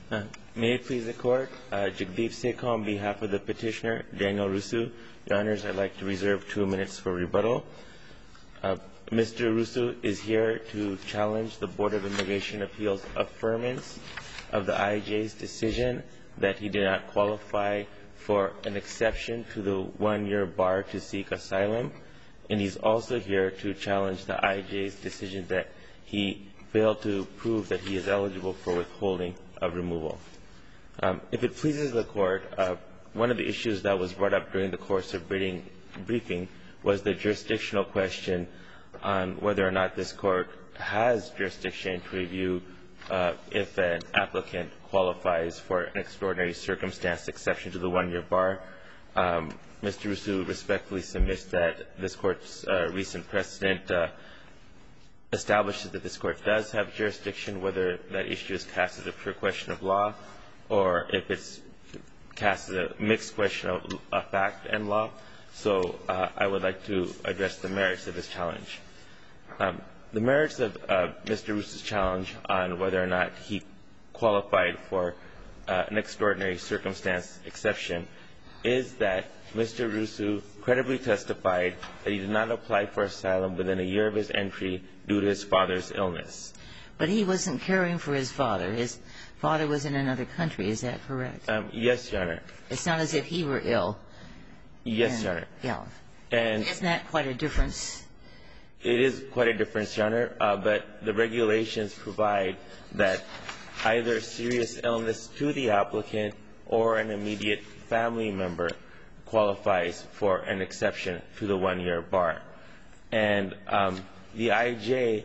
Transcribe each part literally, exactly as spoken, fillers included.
Uh, may it please the Court, uh, Jagdeep Sekha on behalf of the petitioner, Daniel Rusu. Your Honors, I'd like to reserve two minutes for rebuttal. Uh, Mister Rusu is here to challenge the Board of Immigration Appeals' affirmance of the I J's decision that he did not qualify for an exception to the one-year bar to seek asylum. And he's also here to challenge the I J's decision that he failed to prove that he is eligible for withholding of removal. Um, if it pleases the Court, uh, one of the issues that was brought up during the course of briefing, briefing was the jurisdictional question on whether or not this Court has jurisdiction to review uh, if an applicant qualifies for an extraordinary circumstance exception to the one-year bar. Um, Mister Rusu respectfully submits that this Court's uh, recent precedent uh, establishes that this Court does have jurisdiction, whether that issue is cast as a pure question of law or if it's cast as a mixed question of uh, fact and law. So uh, I would like to address the merits of this challenge. Um, the merits of uh, Mister Rusu's challenge on whether or not he qualified for uh, an extraordinary circumstance exception is that Mister Rusu credibly testified that he did not apply for asylum within a year of his entry due to his father's illness. But he wasn't caring for his father. His father was in another country. Is that correct? Um, yes, Your Honor. It's not as if he were ill. Yes, and, Your Honor. Yeah. And isn't that quite a difference? It is quite a difference, Your Honor, uh, but the regulations provide that either serious illness to the applicant or an immediate family member qualifies for an exception to the one-year bar. And um, the I J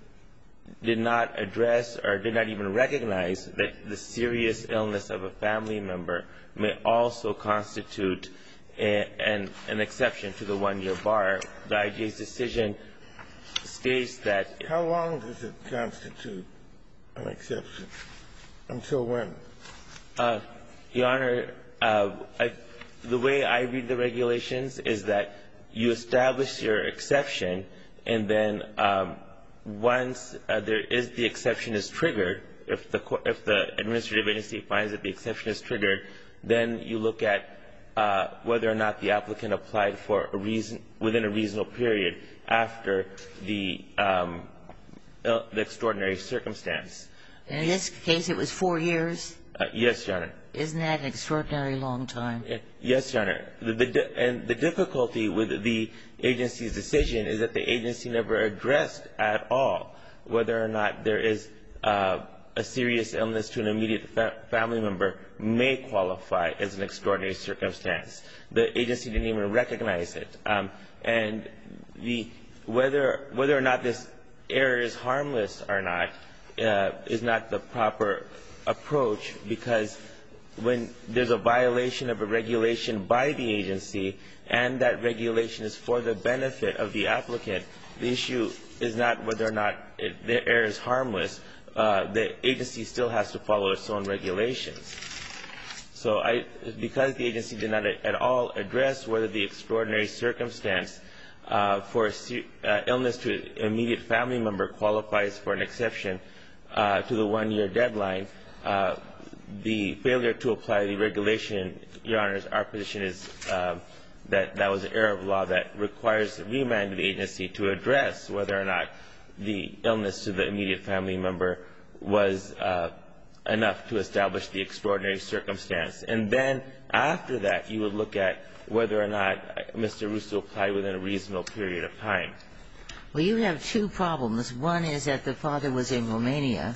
did not address or did not even recognize that the serious illness of a family member may also constitute a, an, an exception to the one-year bar. The I J's decision states that... How long does it constitute an exception? Until when? Uh, Your Honor, uh, I, the way I read the regulations is that you establish your exception, and then um, once uh, there is the exception is triggered, if the if the administrative agency finds that the exception is triggered, then you look at uh, whether or not the applicant applied for a reason within a reasonable period after the um, the extraordinary circumstance. In this case, it was four years? Uh, yes, Your Honor. Isn't that an extraordinarily long time? Yes, Your Honor. The, the, and the difficulty with the agency's decision is that the agency never addressed at all whether or not there is uh, a serious illness to an immediate fa family member may qualify as an extraordinary circumstance. The agency didn't even recognize it. Um, and the, whether, whether or not this error is harmless or not uh, is not the proper approach, because when there's a violation of a regulation by the agency and that regulation is for the benefit of the applicant, the issue is not whether or not it, the error is harmless. Uh, the agency still has to follow its own regulations. So I, because the agency did not at all address whether the extraordinary circumstance uh, for uh, illness to an immediate family member qualifies for an exception uh, to the one-year deadline, uh, the failure to apply the regulation, Your Honors, our position is uh, that that was an error of law that requires a remand of the agency to address whether or not the illness to the immediate family member was uh, enough to establish the extraordinary circumstance. And then after that, you would look at whether or not Mister Rusu applied within a reasonable period of time. Well, you have two problems. One is that the father was in Romania,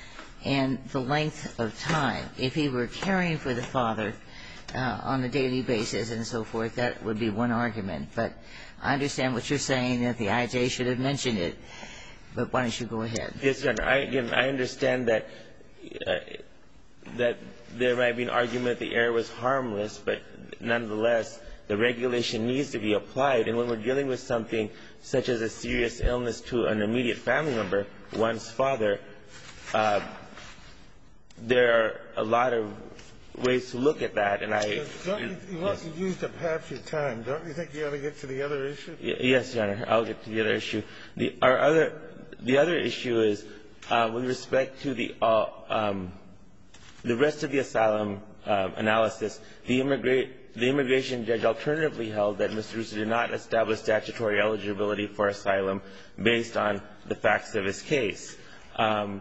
and the length of time. If he were caring for the father uh, on a daily basis and so forth, that would be one argument. But I understand what you're saying, that the I J should have mentioned it. But why don't you go ahead? Yes, Your Honor. I, again, I understand that uh, that there might be an argument the error was harmless, but nonetheless, the regulation needs to be applied. And when we're dealing with something such as a serious illness to an immediate family member, one's father, uh, there are a lot of ways to look at that, and I... Don't you, you, yes. you used up half your time. Don't you think you ought to get to the other issue? Y yes, Your Honor. I'll get to the other issue. The, our other, the other issue is uh, with respect to the uh, um, the rest of the asylum uh, analysis, the, immigra- the immigration judge alternatively held that Mister Russo did not establish statutory eligibility for asylum based on the facts of his case. Um,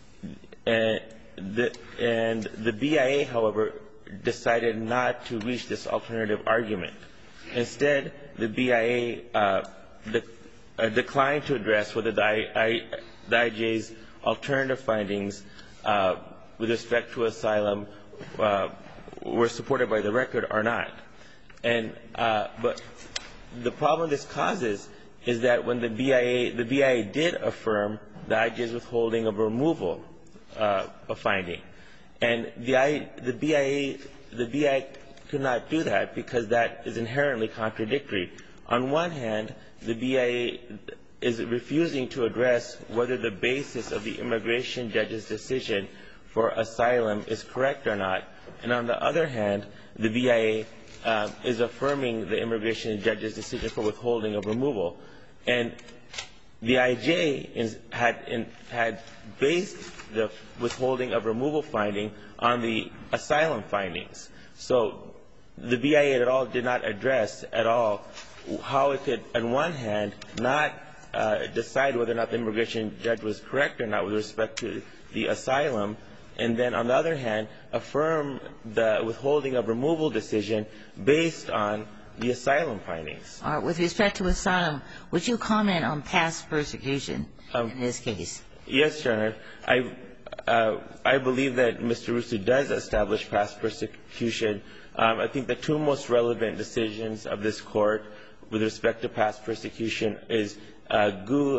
and, the, and the B I A, however, decided not to reach this alternative argument. Instead, the B I A uh, de- uh, declined to address whether the, I- I- the I J's alternative findings uh, with respect to asylum uh, were supported by the record or not. And uh, but the problem this causes is that when the B I A the B I A did affirm the I J's withholding of removal uh, of finding, and the I, the B I A the B I A could not do that because that is inherently contradictory. On one hand, the B I A is refusing to address whether the basis of the immigration judge's decision for asylum is correct or not. And on the other hand, the B I A uh, is affirming the immigration judge's decision for withholding of removal. And the I J is, had, in, had based the withholding of removal finding on the asylum findings. So the B I A at all did not address at all how it could, on one hand, not uh, decide whether or not the immigration judge was correct or not with respect to the asylum, and then, on the other hand, affirm the withholding of removal decision based on the asylum findings. All right. With respect to asylum, would you comment on past persecution Um, in this case? Yes, Your Honor. I, uh, I believe that Mister Russo does establish past persecution. Um, I think the two most relevant decisions of this Court with respect to past persecution is uh,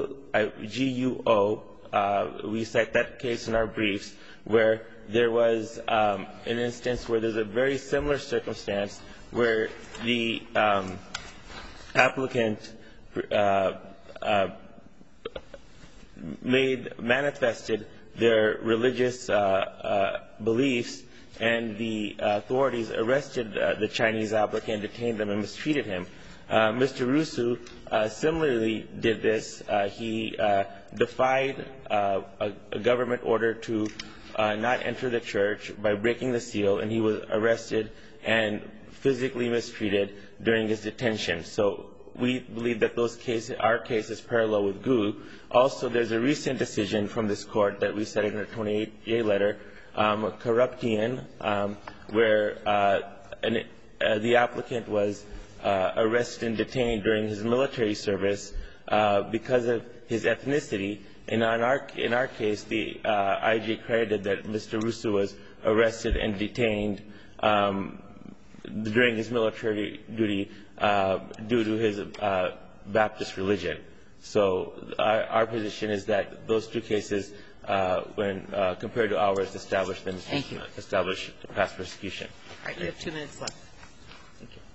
G U O. Uh, we cite that case in our briefs, where there was um, an instance where there's a very similar circumstance where the um, applicant uh, uh, made manifested their religious uh, uh, beliefs, and the uh, authorities arrested uh, the Chinese applicant, detained them, and mistreated him. Uh, Mister Russo uh, similarly did this. Uh, he uh, defied uh, a, a government order to uh, not enter the church by breaking the seal, and he was arrested and physically mistreated during his detention. So we believe that those cases, our case is parallel with G U. Also, there's a recent decision from this Court that we cited in a twenty-eight J letter, um, Corruptian, um, where uh, an, uh, the applicant was uh, arrested and detained during his military service uh, because of his ethnicity. And in our, in our case, the uh, I J credited that Mister Russo was arrested and detained um, during his military duty uh, due to his uh, Baptist religion. So our, our position is that those two cases, uh, when uh, compared to ours, establish them establish past persecution. All right, you have two minutes left. Thank you.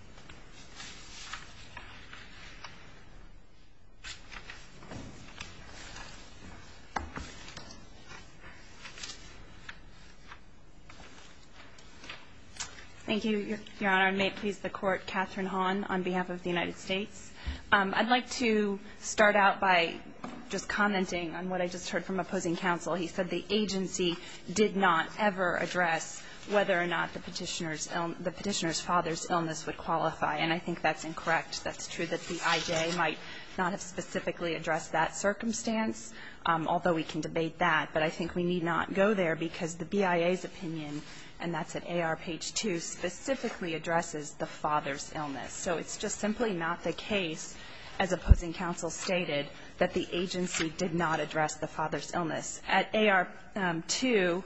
Thank you, Your, Your Honor. And may it please the Court, Catherine Hahn on behalf of the United States. Um, I'd like to start out by just commenting on what I just heard from opposing counsel. He said the agency did not ever address whether or not the petitioner's, Ill, the petitioner's father's illness would qualify, and I think that's incorrect. That's true that the I J might not have specifically addressed that circumstance, um, although we can debate that. But I think we need not go there because the B I A's opinion, and that's at A R page two, specifically addresses the father's illness. So it's just simply not the case, as opposing counsel stated, that the agency did not address the father's illness. At A R um, two,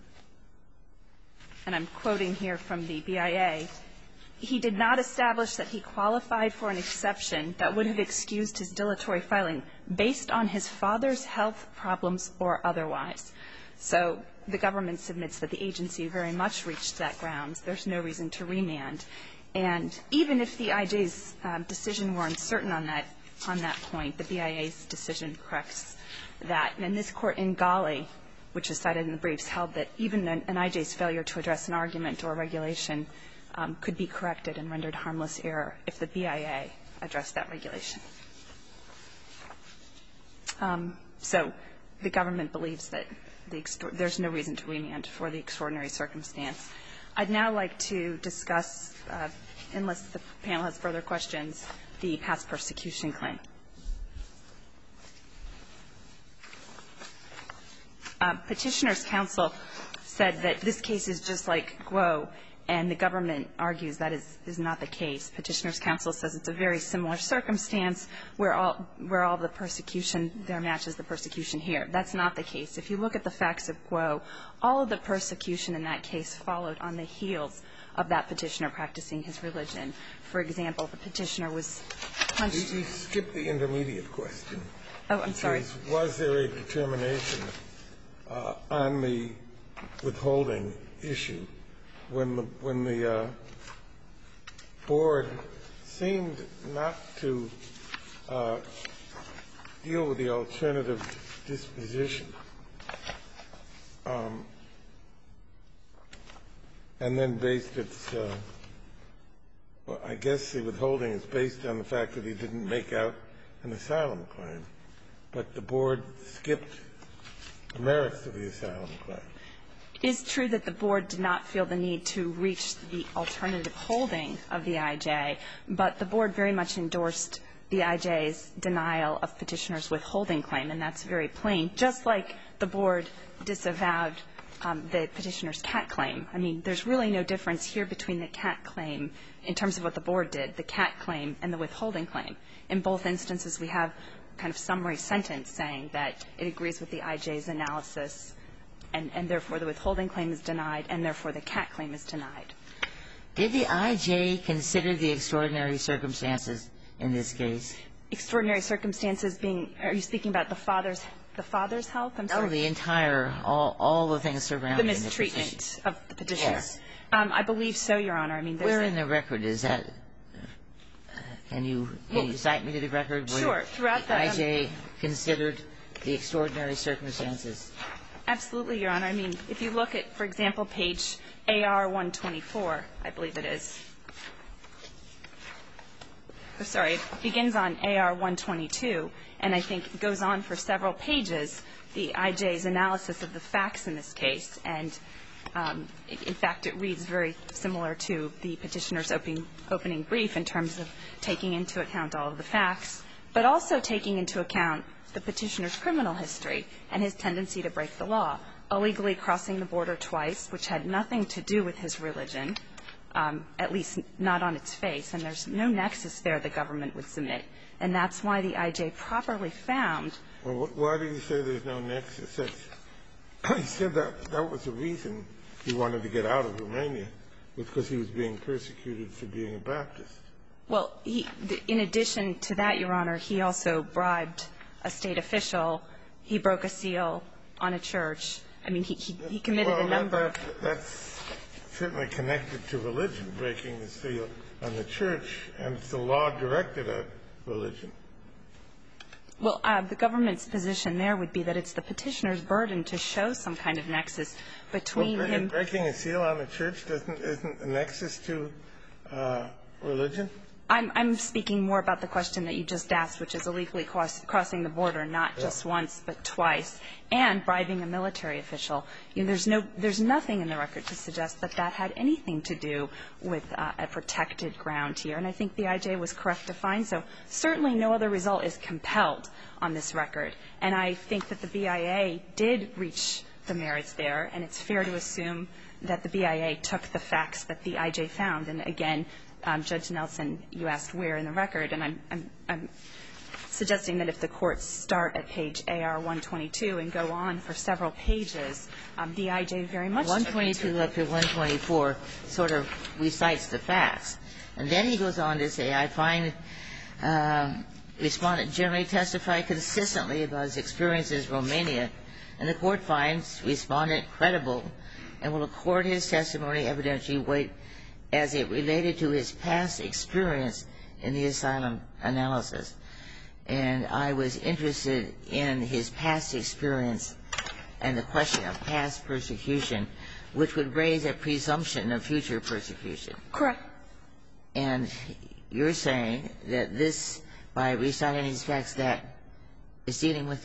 and I'm quoting here from the B I A, he did not establish that he qualified for an exception that would have excused his dilatory filing based on his father's health problems or otherwise. So the government submits that the agency very much reached that grounds. There's no reason to remand. And even if the I J's um, decision were uncertain on that, on that point, the B I A's decision corrects that. And this Court in Ghali, which is cited in the briefs, held that even an, an I J's failure to address an argument or regulation um, could be corrected and rendered harmless error if the B I A addressed that regulation. Um, so the government believes that the extor- there's no reason to remand for the extraordinary circumstance. I'd now like to discuss, uh, unless the panel has further questions, the past persecution claim. Uh, Petitioner's counsel said that this case is just like Guo, and the government argues that is, is not the case. Petitioner's counsel says it's a very similar circumstance where all, where all the persecution there matches the persecution here. That's not the case. If you look at the facts of Guo, all of the persecution in that case followed on the heels of that petitioner practicing his religion. For example, the petitioner was punched. You skipped the intermediate question. Oh, I'm sorry. Because was there a determination uh, on the withholding issue when the when the uh, board seemed not to uh, deal with the alternative disposition, um, and then based its, uh, well, I guess the withholding is based on the fact that he didn't make out an asylum claim, but the board skipped the merits of the asylum claim. It is true that the board did not feel the need to reach the alternative holding of the I J, but the board very much endorsed the I J's denial of petitioner's withholding claim, and that's very plain, just like the board disavowed um, the petitioner's cat claim. I mean, there's really no difference here between the cat claim in terms of what the board did, the cat claim and the withholding claim. In both instances, we have kind of summary sentence saying that it agrees with the I J's analysis, and, and therefore the withholding claim is denied, and therefore the cat claim is denied. Did the I J consider the extraordinary circumstances in this case? Extraordinary circumstances being, are you speaking about the father's, the father's health? I'm sorry. No, the entire, all, all the things surrounding The the mistreatment petition. of the petitioner. Yes. Um, I believe so, Your Honor. I mean, there's Where a, in the record is that? Can you, can Well, you cite me to the record where sure. Throughout the the, I um, J considered the extraordinary circumstances? Absolutely, Your Honor. I mean, if you look at, for example, page A R one twenty-four, I believe it is. Oh, sorry, it begins on A R one twenty-two, and I think it goes on for several pages, the I J's analysis of the facts in this case. And, um, in fact, it reads very similar to the petitioner's opening, opening brief in terms of taking into account all of the facts, but also taking into account the petitioner's criminal history and his tendency to break the law, illegally crossing the border twice, which had nothing to do with his religion, um, at least not on its face, and there's no nexus there the government would submit. And that's why the I J properly found. Well, why do you say there's no nexus? That's, he said that that was the reason he wanted to get out of Romania, was because he was being persecuted for being a Baptist. Well, he, in addition to that, Your Honor, he also bribed a state official. He broke a seal on a church. I mean, he, he, he committed well, a number that, of. that, that's certainly connected to religion, breaking the seal on the church, and it's the law directed at religion. Well, uh, the government's position there would be that it's the petitioner's burden to show some kind of nexus between well, him. Breaking a seal on a church doesn't isn't a nexus to uh, religion? I'm, I'm speaking more about the question that you just asked, which is illegally cross, crossing the border, not just yeah. once but twice, and bribing a military official. You know, there's no, there's nothing in the record to suggest that that had anything to do with uh, a protected ground here, and I think the I J was correct to find so. Certainly, no other result is compelled on this record, and I think that the B I A did reach the merits there, and it's fair to assume that the B I A took the facts that the I J found, and again. Um, Judge Nelson, you asked where in the record, and I'm, I'm, I'm suggesting that if the courts start at page A R one twenty-two and go on for several pages, um, the I J very much one twenty-two up to one twenty-four sort of recites the facts. And then he goes on to say, I find uh, Respondent generally testify consistently about his experiences in Romania, and the court finds Respondent credible and will accord his testimony evidentiary weight as it related to his past experience in the asylum analysis. And I was interested in his past experience and the question of past persecution, which would raise a presumption of future persecution. Correct. And you're saying that this, by reciting these facts, that is dealing with that.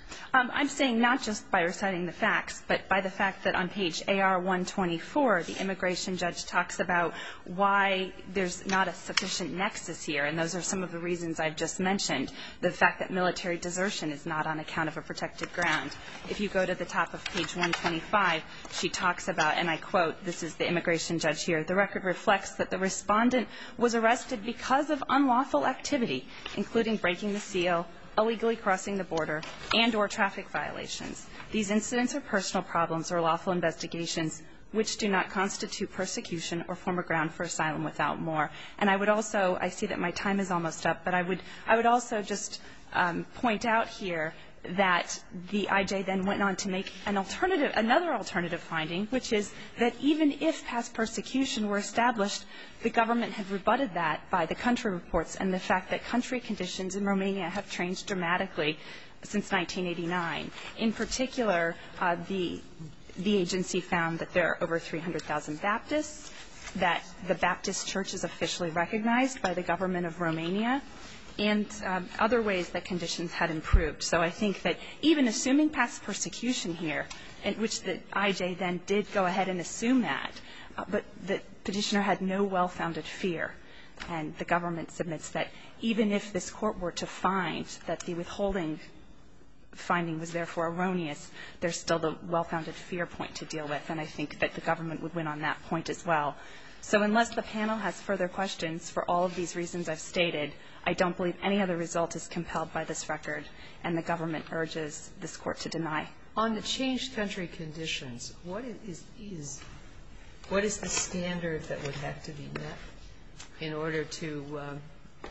Um, I'm saying not just by reciting the facts, but by the fact that on page A R one twenty-four, the immigration judge talks about why there's not a sufficient nexus here, and those are some of the reasons I've just mentioned. The fact that military desertion is not on account of a protected ground. If you go to the top of page one twenty-five, she talks about, and I quote, this is the immigration judge here, the record reflects that the respondent was arrested because of unlawful activity, including breaking the seal, illegally crossing the border, and or traffic violations. These incidents are personal problems or lawful investigations which do not constitute persecution or form a ground for asylum without more. And I would also, I see that my time is almost up, but I would, I would also just um, point out here that the I J then went on to make an alternative, another alternative finding, which is that even if past persecution were established, the government had rebutted that by the country reports and the fact that country conditions in Romania have changed dramatically since nineteen eighty-nine. In particular, uh, the, the agency found that there are over three hundred thousand Baptists, that the Baptist Church is officially recognized by the government of Romania, and um, other ways that conditions had improved. So I think that even assuming past persecution here, in which the I J then did go ahead and assume that, uh, but the petitioner had no well-founded fear. And the government submits that even if this court were to find that the withholding finding was therefore erroneous, there's still the well-founded fear point to deal with. And I think that the government would win on that point as well. So unless the panel has further questions for all of these reasons I've stated, I don't believe any other result is compelled by this record, and the government urges this court to deny. On the changed country conditions, what is, is what is the standard that would have to be met in order to um,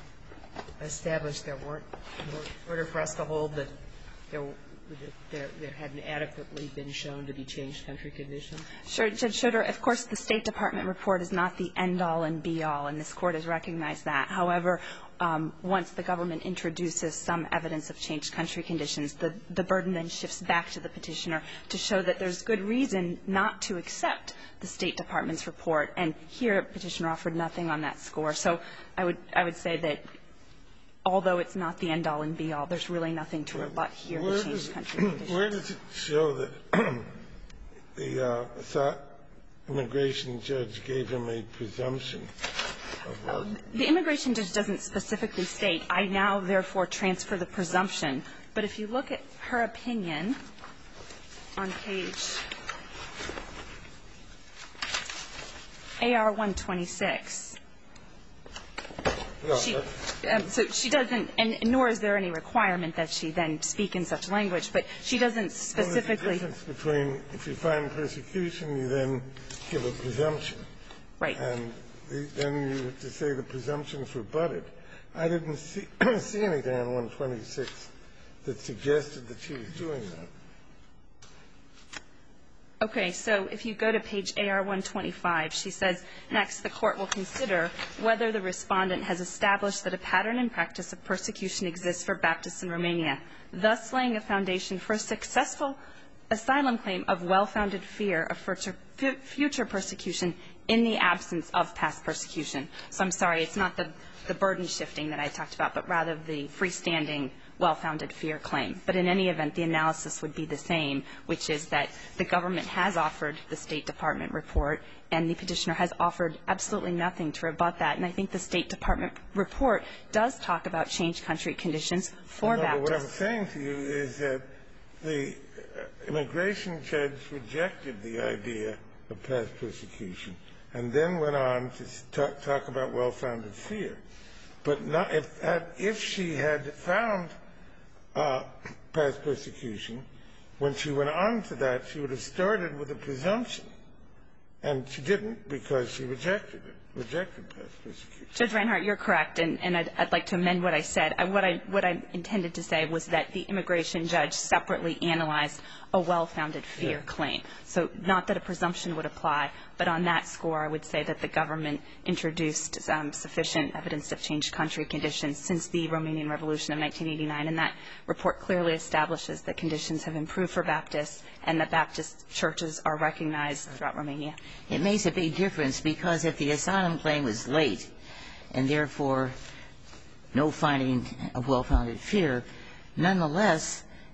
establish there weren't, in order for us to hold that there There, there hadn't adequately been shown to be changed country conditions? Sure, Judge Schroeder, of course, the State Department report is not the end-all and be-all, and this Court has recognized that. However, um, once the government introduces some evidence of changed country conditions, the, the burden then shifts back to the petitioner to show that there's good reason not to accept the State Department's report. And here, petitioner offered nothing on that score. So I would, I would say that although it's not the end-all and be-all, there's really nothing to rebut here Where the changed does, country conditions. Where does it show that the uh, immigration judge gave him a presumption of uh, The immigration judge doesn't specifically state, I now therefore transfer the presumption. But if you look at her opinion on page A R one twenty-six, no, She, um, so she doesn't, and nor is there any requirement that she then speak in such language, but she doesn't specifically. Well, there's a difference between if you find persecution, you then give a presumption. Right. And the, then you have to say the presumption's rebutted. I didn't see, see anything on one twenty-six that suggested that she was doing that. Okay, so if you go to page A R one twenty-five, she says, next, the court will consider whether the respondent has established that a pattern and practice of persecution exists for Baptists in Romania, thus laying a foundation for a successful asylum claim of well-founded fear of future persecution in the absence of past persecution. So I'm sorry, it's not the, the burden shifting that I talked about, but rather the freestanding well-founded fear claim. But in any event, the analysis would be the same, which is that the government has offered the State Department report, and the petitioner has offered absolutely nothing to rebut that. And I think the State Department report does talk about changed country conditions for no, Baptists. But what I'm saying to you is that the immigration judge rejected the idea of past persecution and then went on to talk, talk about well-founded fear. But not, if, if she had found Uh, past persecution, when she went on to that, she would have started with a presumption, and she didn't because she rejected it, rejected past persecution. Judge Reinhart, you're correct, and, and I'd, I'd like to amend what I said. I, what, I, what I intended to say was that the immigration judge separately analyzed a well-founded fear yeah. claim. So not that a presumption would apply, but on that score, I would say that the government introduced um, sufficient evidence of changed country conditions since the Romanian Revolution of nineteen eighty-nine, and that report clearly establishes that conditions have improved for Baptists and that Baptist churches are recognized throughout Romania. It makes a big difference because if the asylum claim was late and therefore no finding of well-founded fear, nonetheless,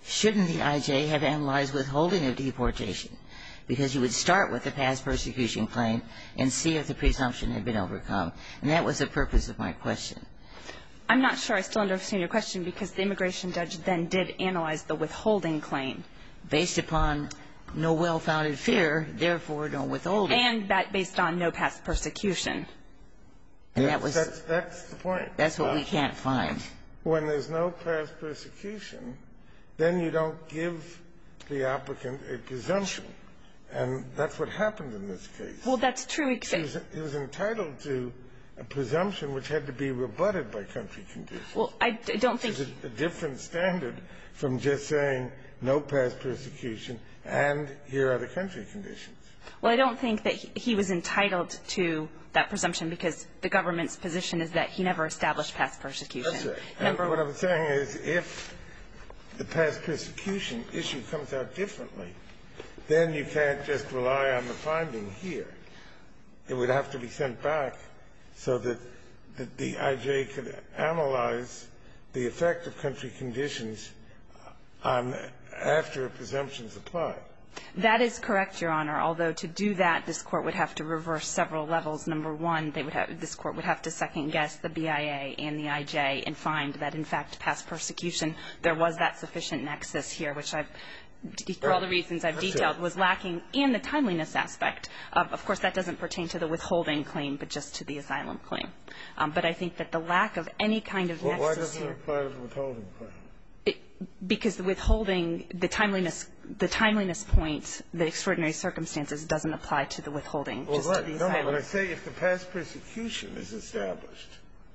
shouldn't the I J have analyzed withholding of deportation? Because you would start with the past persecution claim and see if the presumption had been overcome. And that was the purpose of my question. I'm not sure I still understand your question, because the immigration judge then did analyze the withholding claim. Based upon no well-founded fear, therefore no withholding. And that based on no past persecution. And that was that's, that's the point. That's what we can't find. When there's no past persecution, then you don't give the applicant a presumption. And that's what happened in this case. Well, that's true. He was, he was entitled to a presumption which had to be rebutted by country conditions. Well, I don't think It's a, a different standard from just saying no past persecution and here are the country conditions. Well, I don't think that he, he was entitled to that presumption, because the government's position is that he never established past persecution. That's right. Number And what I'm saying is, if the past persecution issue comes out differently, then you can't just rely on the finding here. It would have to be sent back so that, that the I J could analyze the effect of country conditions on after a presumption is applied. That is correct, Your Honor, although to do that, this Court would have to reverse several levels. Number one, they would have, this Court would have to second-guess the B I A and the I J and find that, in fact, past persecution, there was that sufficient nexus here, which I've, for all the reasons I've detailed, was lacking in the timeliness aspect. Of, of course, that doesn't pertain to the withholding claim, but just to the asylum claim. Um, but I think that the lack of any kind of Well, nexus here. why doesn't it apply to the withholding claim? It, because the withholding, the timeliness, the timeliness point, the extraordinary circumstances doesn't apply to the withholding, Well, just right. to the No, asylum. no, but I say if the past persecution is established,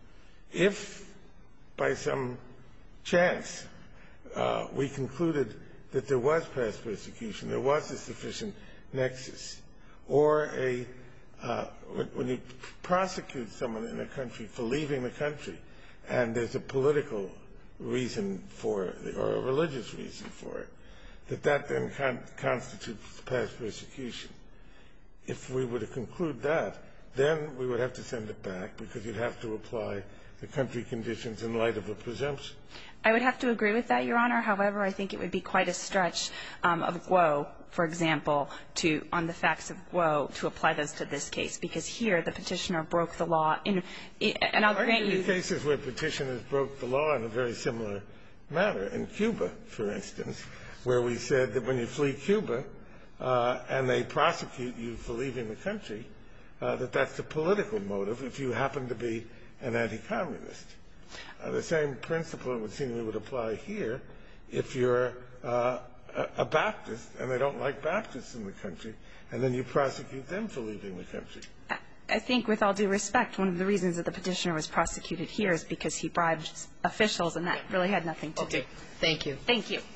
if by some chance uh, we concluded that there was past persecution, there was a sufficient nexus, or a uh, when, when you prosecute someone in a country for leaving the country, and there's a political reason for it, or a religious reason for it, that that then con- constitutes past persecution. If we were to conclude that, then we would have to send it back, because you'd have to apply the country conditions in light of a presumption. I would have to agree with that, Your Honor. However, I think it would be quite a stretch um, of Guo, for example, to, on the facts of Guo, to apply those to this case, because here the petitioner broke the law. In, and I'll grant you. There are cases where petitioners broke the law in a very similar manner. In Cuba, for instance, where we said that when you flee Cuba uh, and they prosecute you for leaving the country, uh, that that's a political motive if you happen to be an anti-communist. Uh, the same principle, it would seem, to me would apply here if you're uh, a, a Baptist and they don't like Baptists in the country, and then you prosecute them for leaving the country. I think, with all due respect, one of the reasons that the petitioner was prosecuted here is because he bribed officials, and that really had nothing to Okay. do. Thank you. Thank you.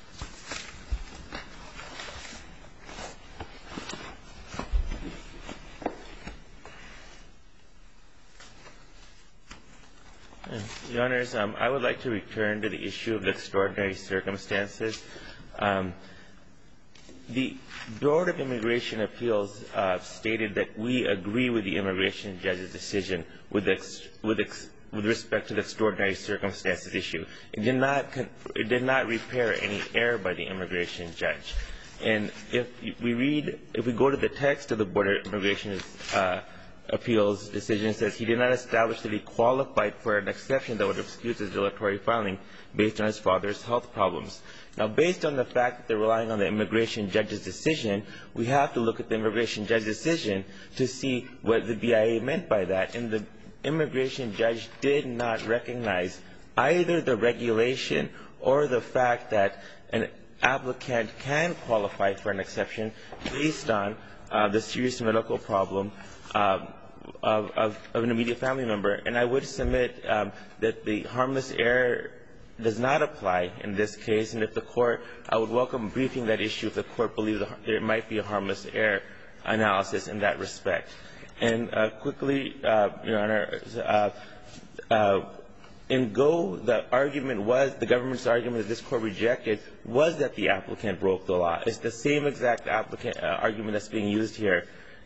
Your Honors, um, I would like to return to the issue of the extraordinary circumstances. Um, the Board of Immigration Appeals uh, stated that we agree with the immigration judge's decision with, ex- with, ex- with respect to the extraordinary circumstances issue. It did not con- it did not repair any error by the immigration judge. And if we read, if we go to the text of the Board of Immigration uh, Appeals decision, it says he did not establish that he qualified for an exception that would excuse his dilatory filing based on his father's health problems. Now, based on the fact that they're relying on the immigration judge's decision, we have to look at the immigration judge's decision to see what the B I A meant by that. And the immigration judge did not recognize either the regulation or the fact that an applicant can qualify for an exception based on uh, the serious medical problem um, of, of, of an immediate family member. And I would submit um, that the harmless error does not apply in this case. And if the Court, I would welcome briefing that issue if the Court believes there might be a harmless error analysis in that respect. And uh, quickly, uh, Your Honor, uh, uh, in Go, the argument was, the government's argument that this Court rejected was that the applicant broke the law. It's the same exact applicant uh, argument that's being used here.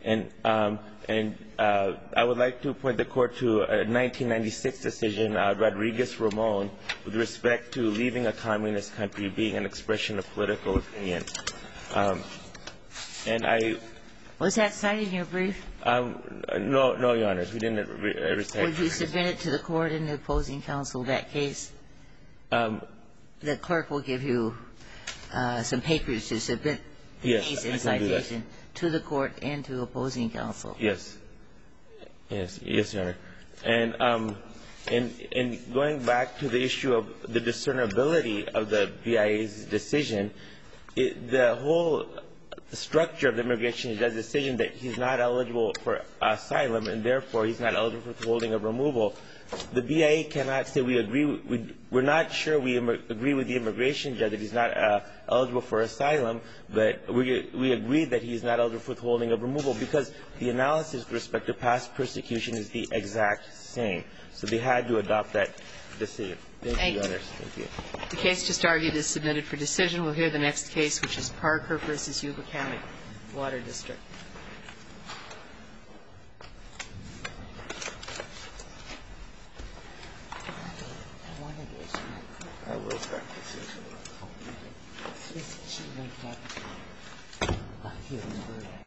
And um, and uh, I would like to point the Court to a nineteen ninety-six decision, uh, Rodriguez-Ramon, with respect to leaving a communist country being an expression of political opinion. Um, and I Was that cited in your brief? Um, no, no, Your Honors. We didn't re- recite. Would you submit it to the Court in the opposing counsel, that case? Um, The clerk will give you uh, some papers to submit the yes, case I in can do that. citation to the Court and to opposing counsel. Yes. Yes, yes, Your Honor. And um, in, in going back to the issue of the discernibility of the B I A's decision, it, the whole structure of the immigration judge's decision that he's not eligible for asylum and therefore he's not eligible for withholding of removal, the B I A cannot say we agree. We, we're not sure we im- agree with the immigration judge that he's not uh, eligible for asylum, but we we agree that he's not eligible for withholding of removal because the analysis with respect to past persecution is the exact same. So they had to adopt that decision. Thank, Thank you, Your you. Honors. Thank you. The case just argued is submitted for decision. We'll hear the next case, which is Parker versus Yuba County Water District. I will practice it. She went back.